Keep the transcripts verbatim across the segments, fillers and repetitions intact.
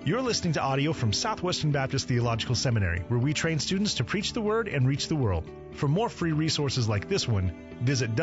You're listening to audio from Southwestern Baptist Theological Seminary, where we train students to preach the Word and reach the world. For more free resources like this one, visit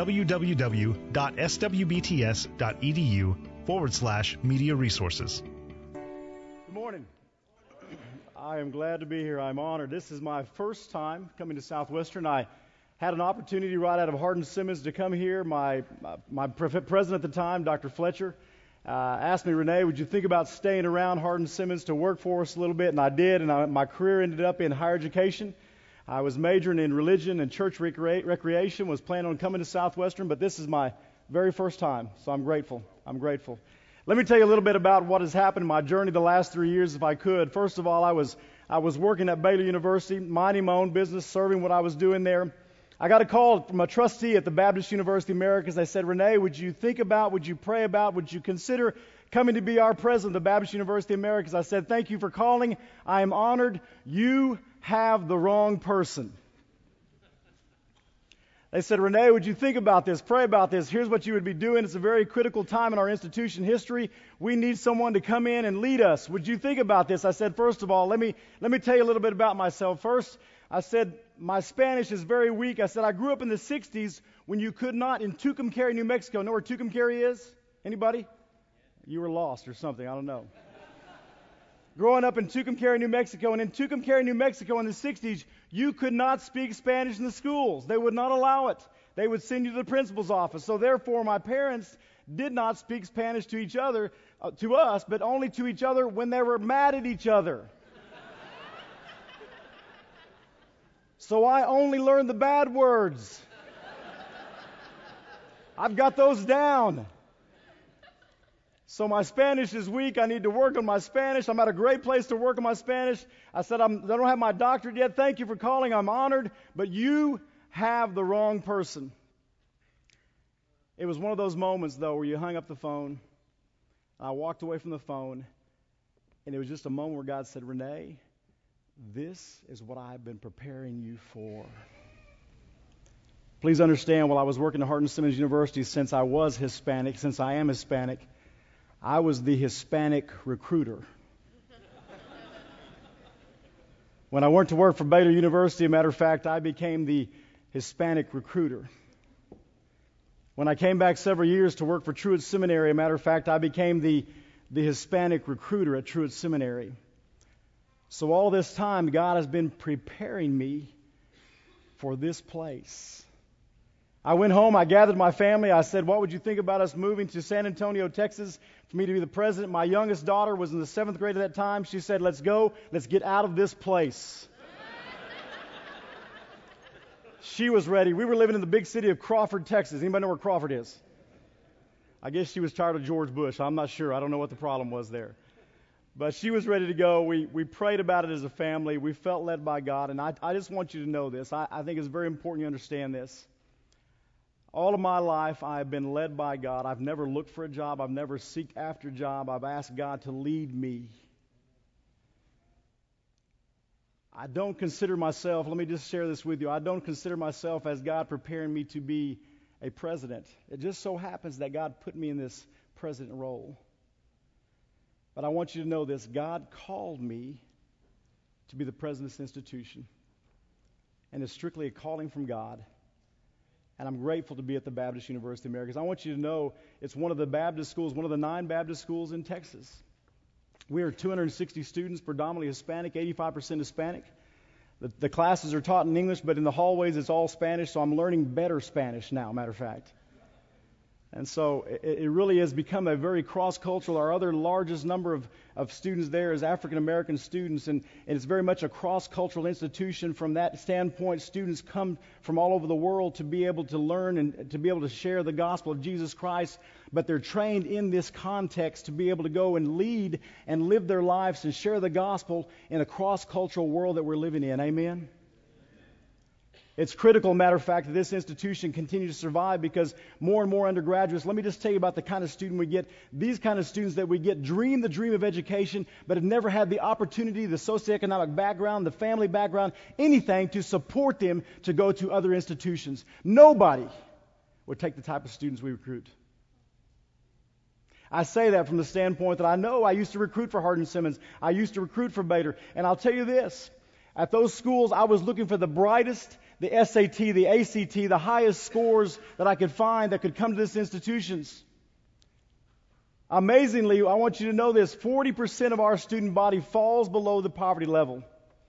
www.swbts.edu forward slash media resources. Good morning. I am glad to be here. I'm honored. This is my first time coming to Southwestern. I had an opportunity right out of Hardin-Simmons to come here. My, my president at the time, Doctor Fletcher, Uh, asked me, Renee, would you think about staying around Hardin-Simmons to work for us a little bit? And I did, and I, my career ended up in higher education. I was majoring in religion and church recre- recreation, was planning on coming to Southwestern, but this is my very first time, so I'm grateful. I'm grateful. Let me tell you a little bit about what has happened in my journey the last three years, if I could. First of all, I was I was working at Baylor University, minding my own business, serving what I was doing there. I got a call from a trustee at the Baptist University Americas. They said, Renee, would you think about, would you pray about, would you consider coming to be our president of the Baptist University Americas? I said, thank you for calling. I am honored. You have the wrong person. They said, Renee, would you think about this, pray about this? Here's what you would be doing. It's a very critical time in our institution history. We need someone to come in and lead us. Would you think about this? I said, first of all, let me let me tell you a little bit about myself. First, I said, my Spanish is very weak. I said, I grew up in the sixties when you could not, in Tucumcari, New Mexico. Know where Tucumcari is? Anybody? You were lost or something. I don't know. Growing up in Tucumcari, New Mexico, and in Tucumcari, New Mexico in the sixties, you could not speak Spanish in the schools. They would not allow it. They would send you to the principal's office. So therefore, my parents did not speak Spanish to each other, uh, to us, but only to each other when they were mad at each other. So I only learned the bad words. I've got those down. So my Spanish is weak. I need to work on my Spanish. I'm at a great place to work on my Spanish. I said, I'm, I don't have my doctorate yet. Thank you for calling. I'm honored. But you have the wrong person. It was one of those moments, though, where you hung up the phone. I walked away from the phone. And it was just a moment where God said, Renee, this is what I've been preparing you for. Please understand, while I was working at Hardin-Simmons University, since I was Hispanic, since I am Hispanic, I was the Hispanic recruiter. When I went to work for Baylor University, a matter of fact, I became the Hispanic recruiter. When I came back several years to work for Truett Seminary, a matter of fact, I became the, the Hispanic recruiter at Truett Seminary. So all this time, God has been preparing me for this place. I went home, I gathered my family, I said, what would you think about us moving to San Antonio, Texas, for me to be the president? My youngest daughter was in the seventh grade at that time. She said, let's go, let's get out of this place. She was ready. We were living in the big city of Crawford, Texas. Anybody know where Crawford is? I guess she was tired of George Bush. I'm not sure. I don't know what the problem was there. But she was ready to go. We we prayed about it as a family. We felt led by God. And I, I just want you to know this. I, I think it's very important you understand this. All of my life, I have been led by God. I've never looked for a job. I've never sought after a job. I've asked God to lead me. I don't consider myself, let me just share this with you. I don't consider myself as God preparing me to be a president. It just so happens that God put me in this president role. But I want you to know this. God called me to be the president of this institution. And it's strictly a calling from God. And I'm grateful to be at the Baptist University Americas. I want you to know it's one of the Baptist schools, one of the nine Baptist schools in Texas. We are two hundred sixty students, predominantly Hispanic, eighty-five percent Hispanic. The, the classes are taught in English, but in the hallways it's all Spanish, so I'm learning better Spanish now, matter of fact. And so it, it really has become a very cross-cultural. Our other largest number of, of students there is African-American students, and, and it's very much a cross-cultural institution. From that standpoint, students come from all over the world to be able to learn and to be able to share the gospel of Jesus Christ, but they're trained in this context to be able to go and lead and live their lives and share the gospel in a cross-cultural world that we're living in. Amen? It's critical, matter of fact, that this institution continue to survive because more and more undergraduates, let me just tell you about the kind of student we get. These kind of students that we get dream the dream of education, but have never had the opportunity, the socioeconomic background, the family background, anything to support them to go to other institutions. Nobody would take the type of students we recruit. I say that from the standpoint that I know I used to recruit for Hardin-Simmons. I used to recruit for Bader. And I'll tell you this, at those schools, I was looking for the brightest, the S A T, the A C T, the highest scores that I could find that could come to these institutions. Amazingly, I want you to know this, forty percent of our student body falls below the poverty level.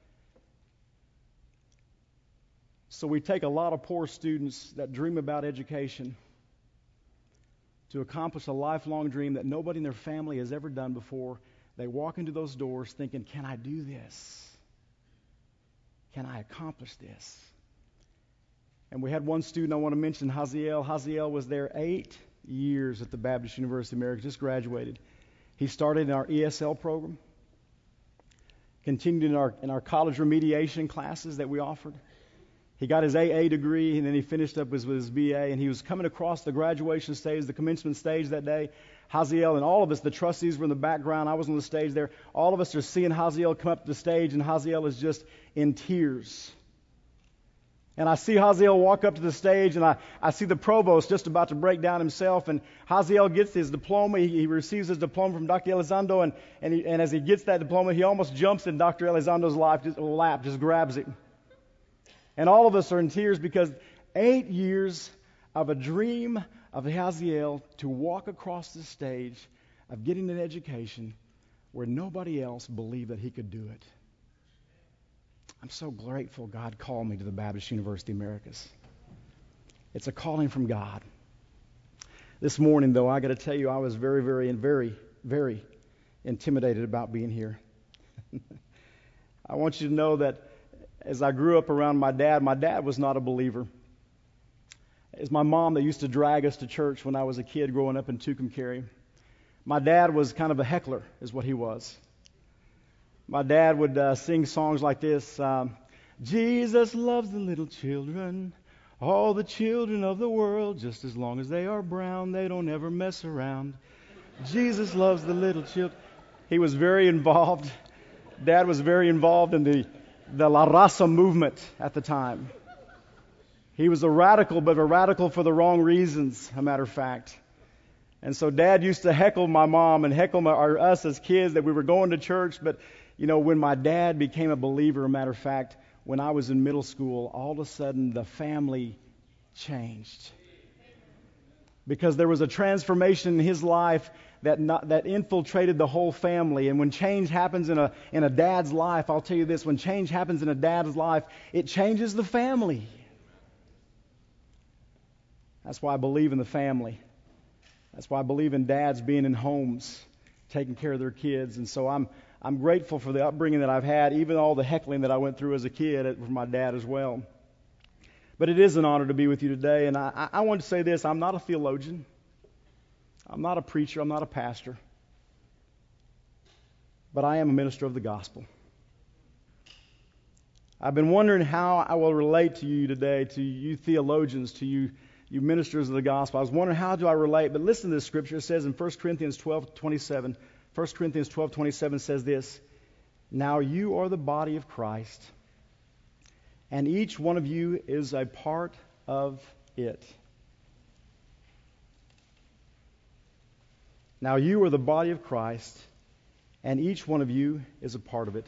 So we take a lot of poor students that dream about education to accomplish a lifelong dream that nobody in their family has ever done before. They walk into those doors thinking, can I do this? Can I accomplish this? And we had one student I want to mention, Haziel. Haziel was there eight years at the Baptist University of America, just graduated. He started in our E S L program, continued in our in our college remediation classes that we offered. He got his A A degree, and then he finished up with, with his B A, and he was coming across the graduation stage, the commencement stage that day. Haziel and all of us, the trustees were in the background. I was on the stage there. All of us are seeing Haziel come up to the stage, and Haziel is just in tears. And I see Haziel walk up to the stage, and I, I see the provost just about to break down himself. And Haziel gets his diploma. He, he receives his diploma from Doctor Elizondo, and, and, he, and as he gets that diploma, he almost jumps in Doctor Elizondo's lap, just, lap, just grabs it. And all of us are in tears because eight years of a dream of Haziel to walk across the stage of getting an education where nobody else believed that he could do it. I'm so grateful God called me to the Baptist University Americas. It's a calling from God. This morning, though, I got to tell you, I was very, very, and very, very intimidated about being here. I want you to know that as I grew up around my dad, my dad was not a believer. It's my mom that used to drag us to church when I was a kid growing up in Tucumcari. My dad was kind of a heckler, is what he was. My dad would uh, sing songs like this. Um, Jesus loves the little children, all the children of the world, just as long as they are brown, they don't ever mess around. Jesus loves the little children. He was very involved. Dad was very involved in the, the La Raza movement at the time. He was a radical, but a radical for the wrong reasons, a matter of fact. And so Dad used to heckle my mom and heckle my, or us as kids that we were going to church, but you know, when my dad became a believer, a matter of fact, when I was in middle school, all of a sudden the family changed. Because there was a transformation in his life that not, that infiltrated the whole family. And when change happens in a in a dad's life, I'll tell you this, when change happens in a dad's life, it changes the family. That's why I believe in the family. That's why I believe in dads being in homes, taking care of their kids. And so I'm I'm grateful for the upbringing that I've had, even all the heckling that I went through as a kid from my dad as well. But it is an honor to be with you today, and I, I want to say this. I'm not a theologian. I'm not a preacher. I'm not a pastor. But I am a minister of the gospel. I've been wondering how I will relate to you today, to you theologians, to you, you ministers of the gospel. I was wondering, how do I relate? But listen to this scripture. It says in First Corinthians twelve twenty-seven, First Corinthians twelve twenty-seven says this, "Now you are the body of Christ, and each one of you is a part of it." Now you are the body of Christ, and each one of you is a part of it.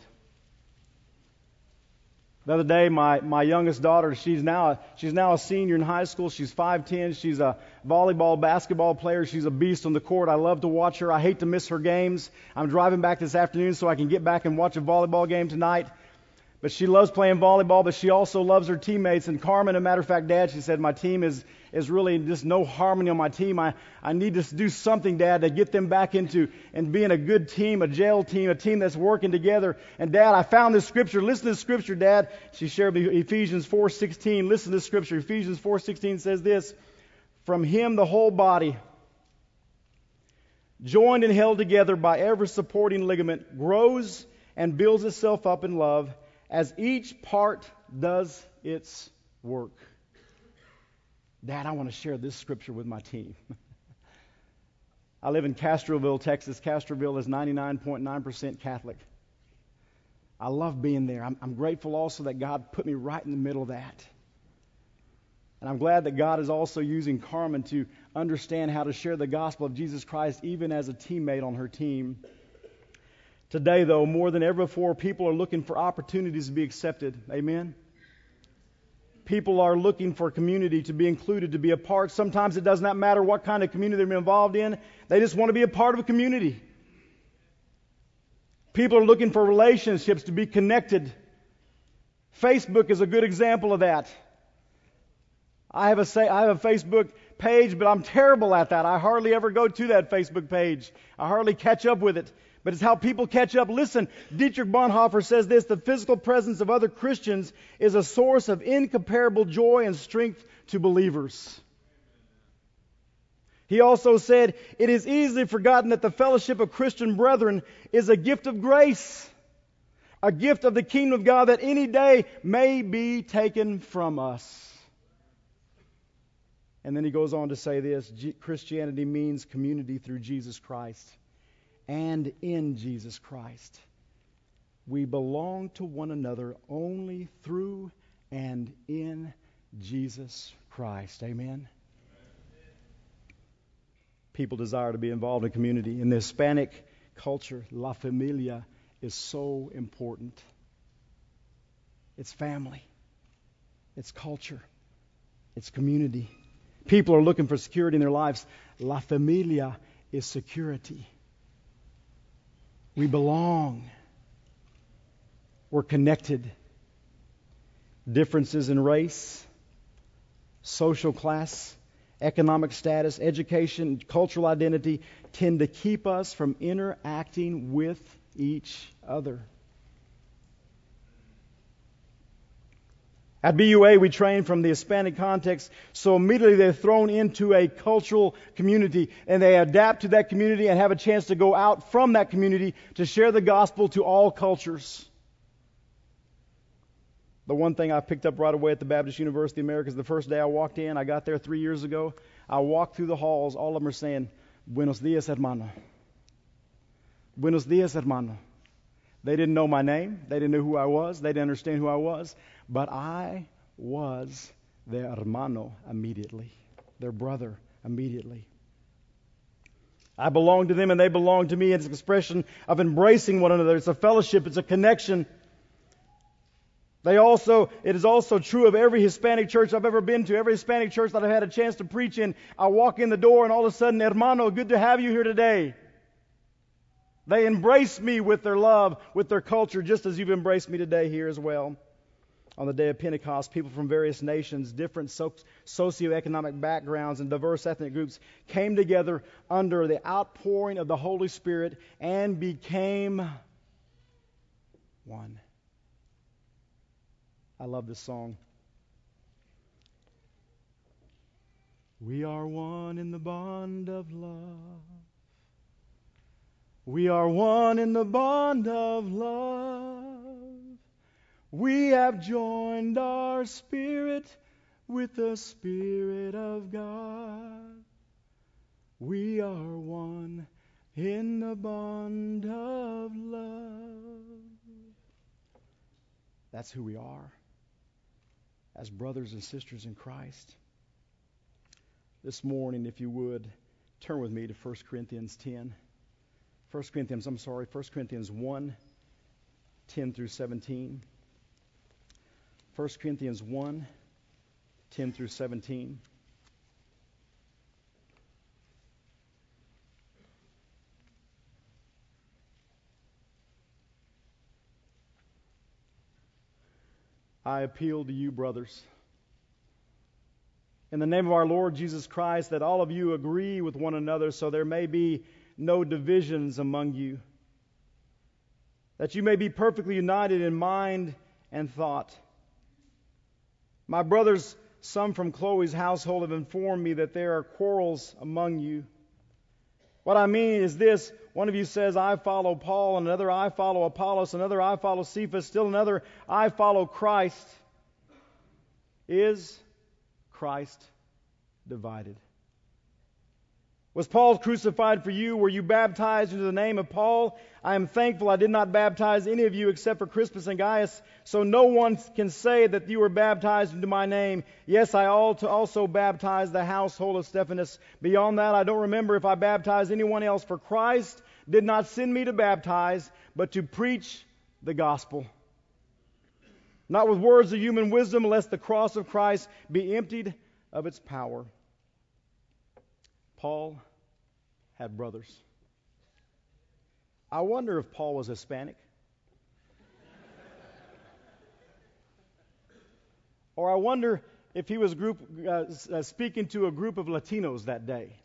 The other day, my, my youngest daughter, she's now a, she's now a senior in high school. She's five ten. She's a volleyball, basketball player. She's a beast on the court. I love to watch her. I hate to miss her games. I'm driving back this afternoon so I can get back and watch a volleyball game tonight. But she loves playing volleyball, but she also loves her teammates. And Carmen, a matter of fact, Dad, she said, my team is, is really just no harmony on my team. I, I need to do something, Dad, to get them back into and being a good team, a jail team, a team that's working together. And Dad, I found this scripture. Listen to this scripture, Dad. She shared me Ephesians four sixteen. Listen to this scripture. Ephesians four sixteen says this, "From him the whole body, joined and held together by every supporting ligament, grows and builds itself up in love, as each part does its work." Dad, I want to share this scripture with my team. I live in Castroville, Texas. Castroville is ninety-nine point nine percent Catholic. I love being there. I'm, I'm grateful also that God put me right in the middle of that. And I'm glad that God is also using Carmen to understand how to share the gospel of Jesus Christ even as a teammate on her team. Today, though, more than ever before, people are looking for opportunities to be accepted. Amen? People are looking for community, to be included, to be a part. Sometimes it does not matter what kind of community they're involved in. They just want to be a part of a community. People are looking for relationships, to be connected. Facebook is a good example of that. I have a say, I have a Facebook page, but I'm terrible at that. I hardly ever go to that Facebook page. I hardly catch up with it. But it's how people catch up. Listen, Dietrich Bonhoeffer says this: the physical presence of other Christians is a source of incomparable joy and strength to believers. He also said, it is easily forgotten that the fellowship of Christian brethren is a gift of grace, a gift of the kingdom of God that any day may be taken from us. And then he goes on to say this: Christianity means community through Jesus Christ. And in Jesus Christ, we belong to one another only through and in Jesus Christ. Amen? People desire to be involved in community. In the Hispanic culture, La Familia is so important. It's family. It's culture. It's community. People are looking for security in their lives. La Familia is security. We belong. We're connected. Differences in race, social class, economic status, education, cultural identity tend to keep us from interacting with each other. At B U A, we train from the Hispanic context, so immediately they're thrown into a cultural community, and they adapt to that community and have a chance to go out from that community to share the gospel to all cultures. The one thing I picked up right away at the Baptist University of America is the first day I walked in, I got there three years ago, I walked through the halls, all of them are saying, Buenos dias, hermano. Buenos dias, hermano. They didn't know my name. They didn't know who I was. They didn't understand who I was. But I was their hermano immediately, their brother immediately. I belong to them and they belong to me. It's an expression of embracing one another. It's a fellowship. It's a connection. They also, it is also true of every Hispanic church I've ever been to, every Hispanic church that I've had a chance to preach in. I walk in the door and all of a sudden, hermano, good to have you here today. They embrace me with their love, with their culture, just as you've embraced me today here as well. On the day of Pentecost, people from various nations, different so- socioeconomic backgrounds, and diverse ethnic groups came together under the outpouring of the Holy Spirit and became one. I love this song. We are one in the bond of love. We are one in the bond of love. We have joined our spirit with the Spirit of God. We are one in the bond of love. That's who we are as brothers and sisters in Christ. This morning, if you would, turn with me to First Corinthians ten. First Corinthians, I'm sorry, First Corinthians one, ten through seventeen. First Corinthians one, ten through seventeen. I appeal to you, brothers, in the name of our Lord Jesus Christ, that all of you agree with one another so there may be no divisions among you, that you may be perfectly united in mind and thought. My brothers, some from Chloe's household have informed me that there are quarrels among you. What I mean is this: one of you says, I follow Paul, and another, I follow Apollos, another, I follow Cephas, still another, I follow Christ. Is Christ divided? Was Paul crucified for you? Were you baptized into the name of Paul? I am thankful I did not baptize any of you except for Crispus and Gaius, so no one can say that you were baptized into my name. Yes, I also baptized the household of Stephanas. Beyond that, I don't remember if I baptized anyone else, for Christ did not send me to baptize, but to preach the gospel. Not with words of human wisdom, lest the cross of Christ be emptied of its power. Paul had brothers. I wonder if Paul was Hispanic. Or I wonder if he was group, uh, uh, speaking to a group of Latinos that day.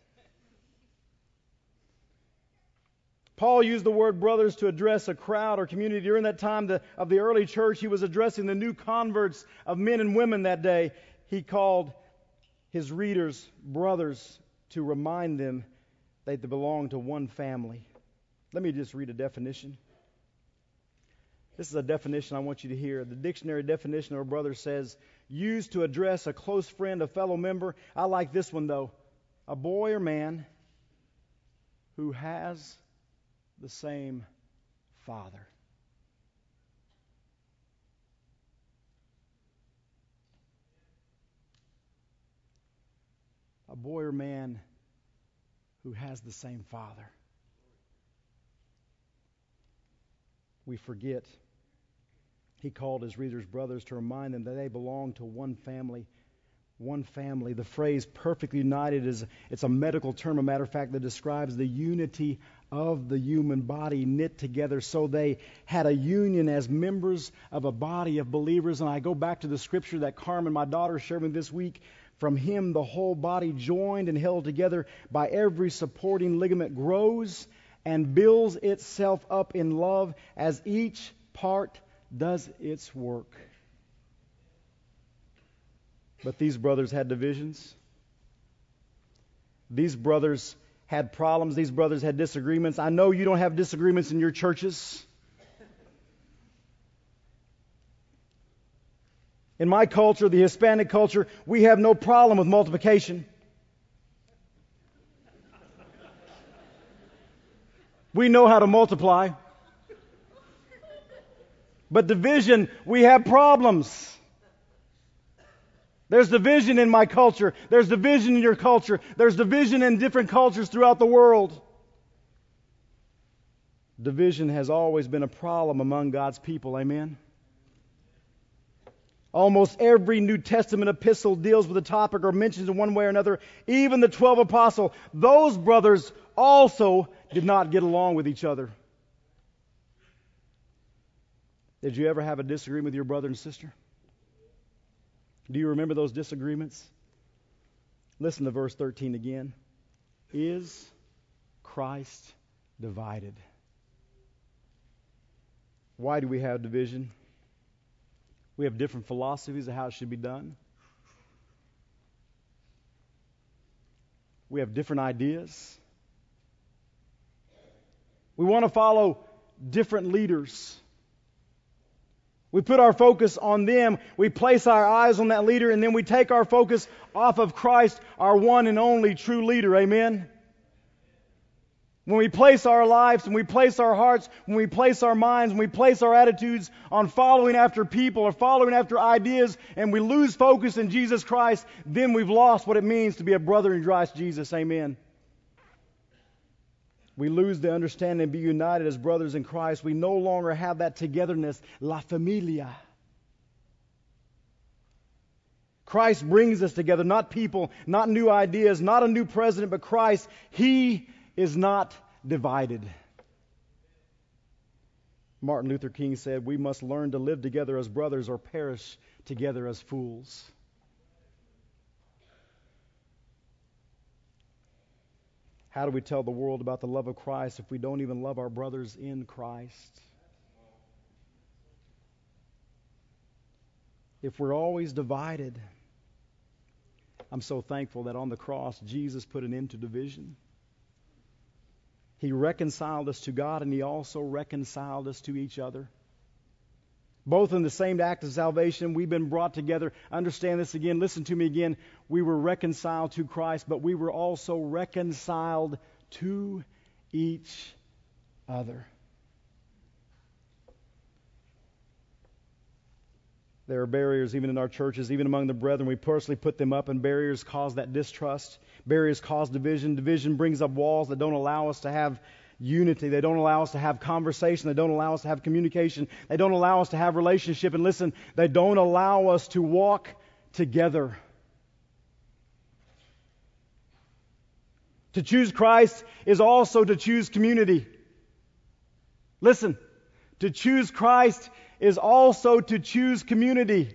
Paul used the word brothers to address a crowd or community. During that time the, of the early church, he was addressing the new converts of men and women that day. He called his readers brothers to remind them that they belong to one family. Let me just read a definition. This is a definition I want you to hear. The dictionary definition of a brother says, used to address a close friend, a fellow member. I like this one though. A boy or man who has the same father. A boy or man who has the same father. We forget. He called his readers brothers to remind them that they belong to one family. One family. The phrase perfectly united is it's a medical term, a matter of fact, that describes the unity of the human body knit together. So they had a union as members of a body of believers. And I go back to the scripture that Carmen, my daughter, shared with me this week. From him, the whole body, joined and held together by every supporting ligament, grows and builds itself up in love as each part does its work. But these brothers had divisions. These brothers had problems. These brothers had disagreements. I know you don't have disagreements in your churches. In my culture, the Hispanic culture, we have no problem with multiplication. We know how to multiply. But division, we have problems. There's division in my culture. There's division in your culture. There's division in different cultures throughout the world. Division has always been a problem among God's people. Amen? Almost every New Testament epistle deals with a topic or mentions in one way or another. Even the twelve apostles, those brothers also did not get along with each other. Did you ever have a disagreement with your brother and sister? Do you remember those disagreements? Listen to verse thirteen again. Is Christ divided? Why do we have division? We have different philosophies of how it should be done. We have different ideas. We want to follow different leaders. We put our focus on them. We place our eyes on that leader, and then we take our focus off of Christ, our one and only true leader. Amen? When we place our lives, when we place our hearts, when we place our minds, when we place our attitudes on following after people or following after ideas, and we lose focus in Jesus Christ, then we've lost what it means to be a brother in Christ Jesus. Amen. We lose the understanding and be united as brothers in Christ. We no longer have that togetherness, la familia. Christ brings us together, not people, not new ideas, not a new president, but Christ. He is not divided. Martin Luther King said, we must learn to live together as brothers or perish together as fools. How do we tell the world about the love of Christ if we don't even love our brothers in Christ? If we're always divided, I'm so thankful that on the cross, Jesus put an end to division. He reconciled us to God, and He also reconciled us to each other. both in the same act of salvation. We've been brought together. Understand this again. Listen to me again. We were reconciled to Christ, but we were also reconciled to each other. There are barriers even in our churches, even among the brethren. We personally put them up, and barriers cause that distrust. Barriers cause division. Division brings up walls that don't allow us to have unity. They don't allow us to have conversation. They don't allow us to have communication. They don't allow us to have relationship. And listen, they don't allow us to walk together. To choose Christ is also to choose community. Listen, to choose Christ is also to choose community.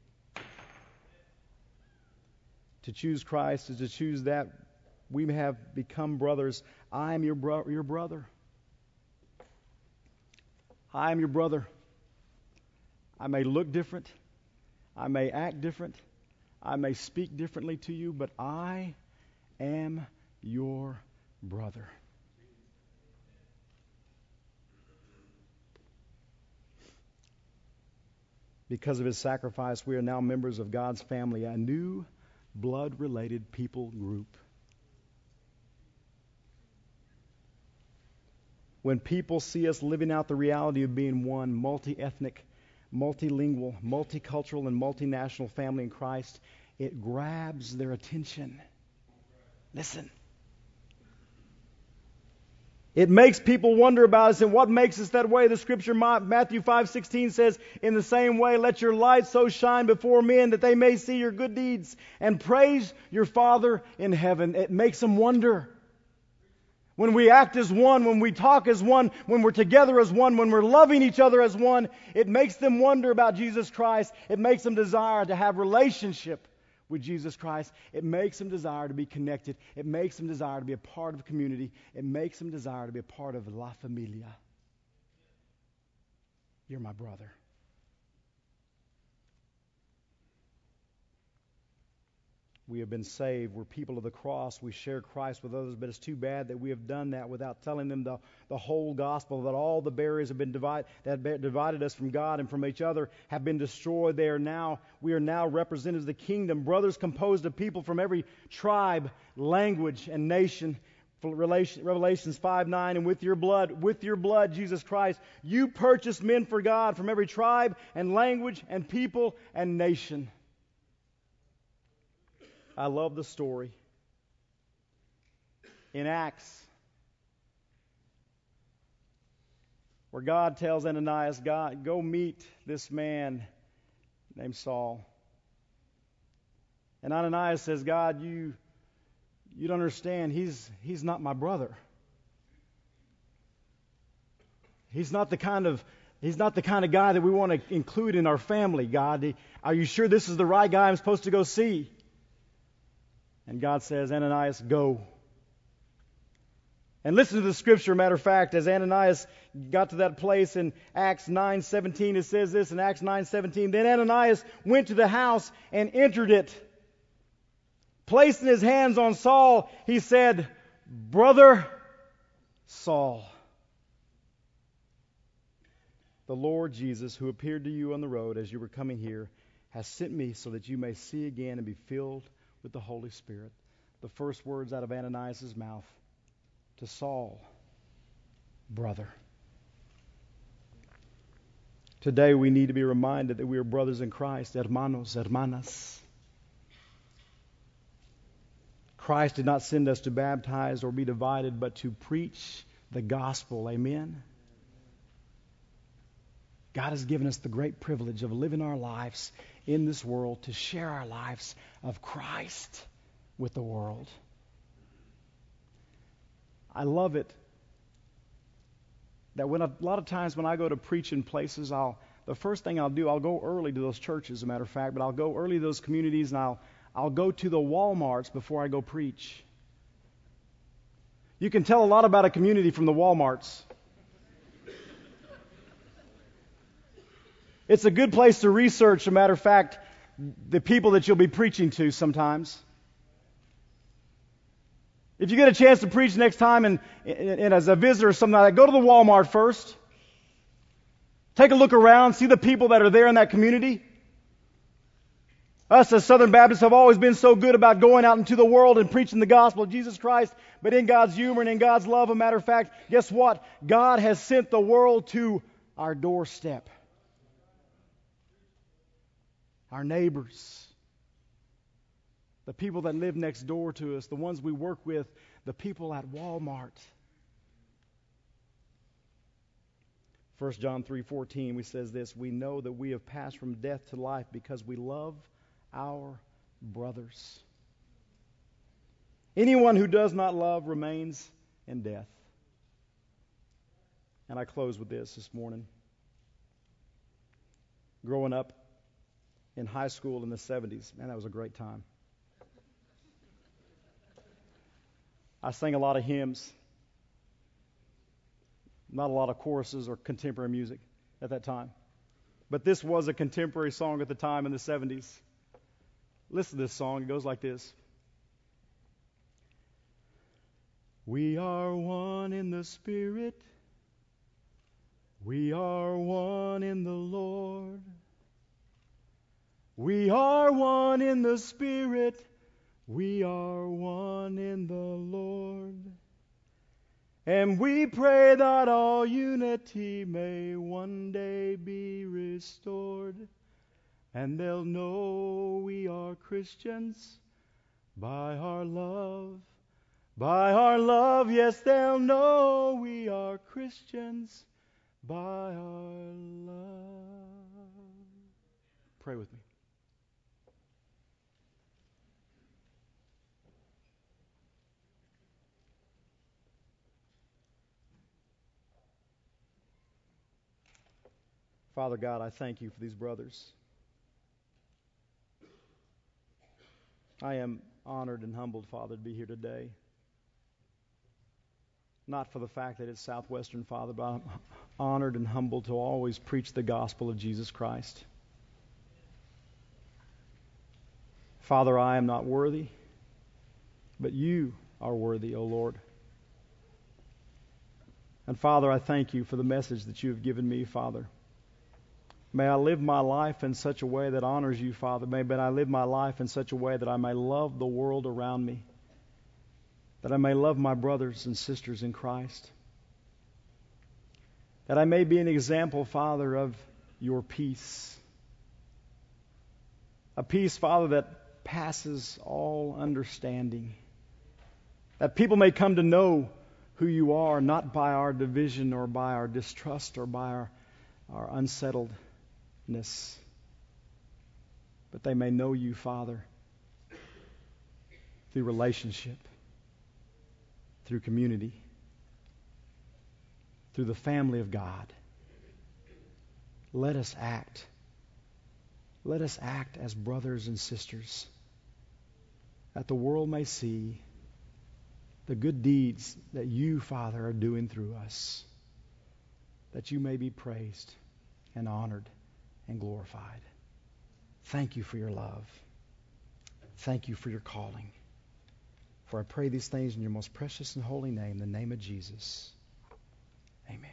To choose Christ is to choose that we have become brothers. I am your, bro- your brother. I am your brother. I may look different. I may act different. I may speak differently to you, but I am your brother. Because of his sacrifice, we are now members of God's family, a new blood-related people group. When people see us living out the reality of being one multi-ethnic, multilingual, multicultural, and multinational family in Christ, it grabs their attention. Listen. It makes people wonder about us, and what makes us that way? The scripture, Matthew five sixteen says, in the same way, let your light so shine before men that they may see your good deeds and praise your Father in heaven. It makes them wonder. When we act as one, when we talk as one, when we're together as one, when we're loving each other as one, it makes them wonder about Jesus Christ. It makes them desire to have relationship with Jesus Christ. It makes them desire to be connected. It makes them desire to be a part of a community. It makes them desire to be a part of La Familia. You're my brother. We have been saved. We're people of the cross. We share Christ with others, but it's too bad that we have done that without telling them the, the whole gospel, that all the barriers have been divide, that divided us from God and from each other have been destroyed. They are now, we are now representatives of the kingdom, brothers composed of people from every tribe, language, and nation. Revelations five nine, and with your blood, with your blood, Jesus Christ, you purchased men for God from every tribe and language and people and nation. I love the story in Acts where God tells Ananias, God, go meet this man named Saul. And Ananias says, God, you you don't understand. He's he's not my brother. He's not the kind of He's not the kind of guy that we want to include in our family, God. Are you sure this is the right guy I'm supposed to go see? And God says, Ananias, go. And listen to the scripture. Matter of fact, as Ananias got to that place in Acts nine seventeen, it says this in Acts nine seventeen, then Ananias went to the house and entered it. Placing his hands on Saul, he said, Brother Saul, the Lord Jesus, who appeared to you on the road as you were coming here, has sent me so that you may see again and be filled with the Holy Spirit. The first words out of Ananias' mouth to Saul, brother. Today we need to be reminded that we are brothers in Christ, hermanos, hermanas. Christ did not send us to baptize or be divided, but to preach the gospel. Amen? God has given us the great privilege of living our lives in this world to share our lives of Christ with the world. I love it that when a, a lot of times when I go to preach in places, I'll the first thing I'll do, I'll go early to those churches, as a matter of fact, but I'll go early to those communities and I'll I'll go to the Walmarts before I go preach. You can tell a lot about a community from the Walmarts. It's a good place to research, as a matter of fact, the people that you'll be preaching to sometimes. If you get a chance to preach next time and, and, and as a visitor or something like that, go to the Walmart first. Take a look around, see the people that are there in that community. Us as Southern Baptists have always been so good about going out into the world and preaching the gospel of Jesus Christ, but in God's humor and in God's love, a matter of fact, guess what? God has sent the world to our doorstep. Our neighbors. The people that live next door to us, the ones we work with, the people at Walmart. First John three fourteen, we says this, we know that we have passed from death to life because we love our brothers. Anyone who does not love remains in death. And I close with this this morning. Growing up in high school in the seventies, man, that was a great time. I sang a lot of hymns. Not a lot of choruses or contemporary music at that time. But this was a contemporary song at the time in the seventies. Listen to this song. It goes like this. We are one in the Spirit. We are one in the Lord. We are one in the Spirit. We are one in the Lord. And we pray that all unity may one day be restored. And they'll know we are Christians by our love. By our love, yes, they'll know we are Christians by our love. Pray with me. Father God, I thank you for these brothers. I am honored and humbled, Father, to be here today. Not for the fact that it's Southwestern, Father, but I'm honored and humbled to always preach the gospel of Jesus Christ. Father, I am not worthy, but you are worthy, O Lord. And Father, I thank you for the message that you have given me, Father. May I live my life in such a way that honors you, Father. May I live my life in such a way that I may love the world around me. That I may love my brothers and sisters in Christ. That I may be an example, Father, of your peace. A peace, Father, that passes all understanding. That people may come to know who you are, not by our division or by our distrust or by our, our unsettledness. But they may know you, Father, through relationship, through community, through the family of God. Let us act. Let us act as brothers and sisters, that the world may see the good deeds that you, Father, are doing through us, that you may be praised and honored and glorified. Thank you for your love. Thank you for your calling. For I pray these things in your most precious and holy name, the name of Jesus. Amen.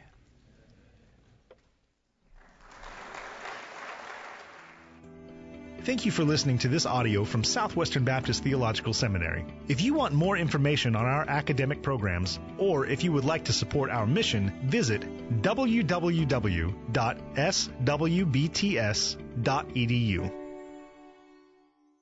Thank you for listening to this audio from Southwestern Baptist Theological Seminary. If you want more information on our academic programs, or if you would like to support our mission, visit w w w dot s w b t s dot e d u.